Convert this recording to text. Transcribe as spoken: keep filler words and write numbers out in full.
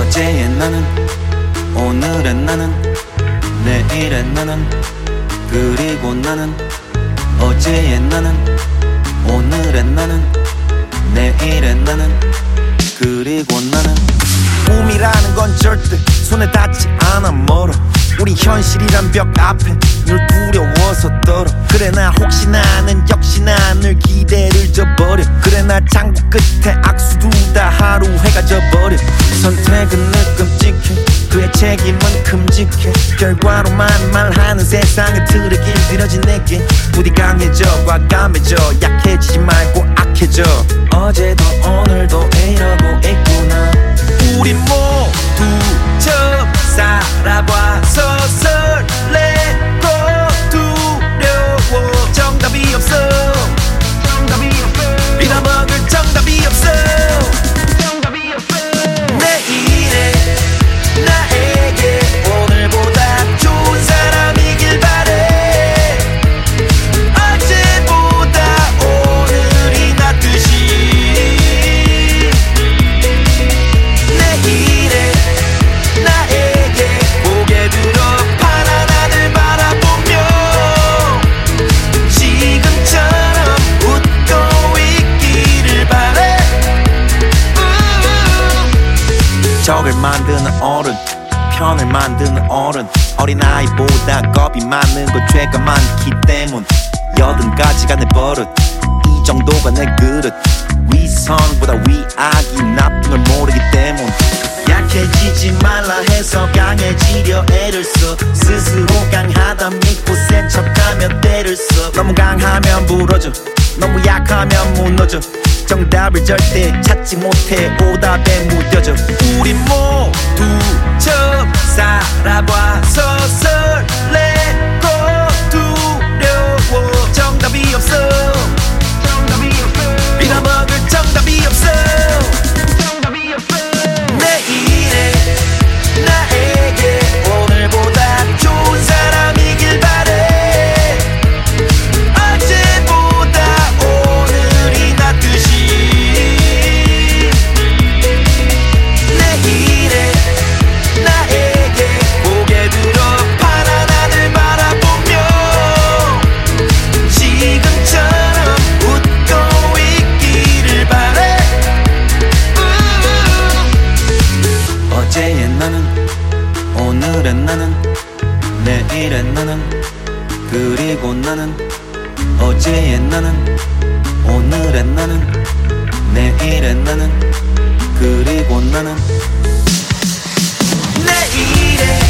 어제의 나는, 오늘의 나는, 내일의 나는, 그리고 나는. 어제의 나는, 오늘의 나는, 내일의 나는, 그리고 나는. 꿈이라는 건 절대 손에 닿지 않아 멀어. 우리 현실이란 벽 앞에 늘 두려워서 떨어. 그래 나 혹시 나는 역시나 늘 기대를 저버려. 그래 나 창고 끝에 악수 두다 하루 해가 져버려. 선택은 늘 끔찍해, 그의 책임은 큼직해. 결과로만 말하는 세상의 틀에 길들여진 내게 부디 강해져 과감해져 약해지지 말고 악해져. 어제도 오늘도 이러고 있구나. 우리 모두 처음 살아봐서 설레고 두려워. 정답이 없어, 정답이 없어. 빌어먹을 정답이 없어, 정답이 없어. 내일의 나에게 오늘보다 좋은 사람이길 바래. 어제보다 오늘이 낫듯이. 내일의 나에게 고개 들어 파란 하늘 바라보며 지금처럼 웃고 있기를 바래. 적을 만드는 어른, 편을 만드는 어른. 어린아이보다 겁이 많은 건 죄가 많기 때문. 여든 가지가 내 버릇, 이 정도가 내 그릇. 위선보다 위악이 나쁜 걸 모르기 때문. 약해지지 말라 해서 강해지려 애를 써. 스스로 강하다 믿고 센 척하며 때를 써. 너무 강하면 부러져, 너무 약하면 무너져. 정답을 절대 찾지 못해 오답에 무뎌져. 우리 모두 처음 살아봐서 설레고 두려워. 정답이 없어, 정답이 없어. 빌어먹을 정답이 없어, 정답이 없어. 내일의 나에게 오늘보다 좋은 사람이길 바래. 어제보다 오늘이 낫듯이. 내일의 나에게 고개 들어 파란 하늘 바라보며 지금처럼 웃고 있기를 바래. 어제의 나는, 오늘의 나는, 내일의 나는, 그리고 나는. 어제의 나는, 오늘의 나는, 내일의 나는, 그리고 나는. 내일의